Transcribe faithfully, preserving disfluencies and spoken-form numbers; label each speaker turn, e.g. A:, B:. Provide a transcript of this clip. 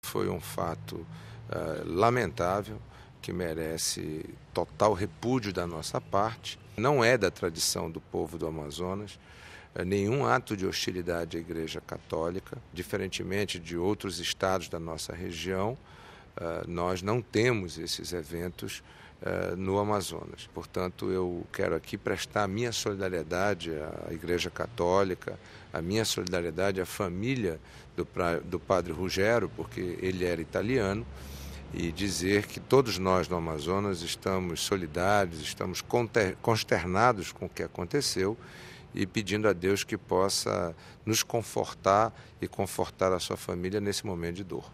A: Foi um fato uh, lamentável, que merece total repúdio da nossa parte. Não é da tradição do povo do Amazonas uh, nenhum ato de hostilidade à Igreja Católica, diferentemente de outros estados da nossa região. Uh, nós não temos esses eventos uh, no Amazonas. Portanto, eu quero aqui prestar a minha solidariedade à Igreja Católica, a minha solidariedade à família do, pra, do padre Ruggiero, porque ele era italiano, e dizer que todos nós no Amazonas estamos solidários, estamos consternados com o que aconteceu e pedindo a Deus que possa nos confortar e confortar a sua família nesse momento de dor.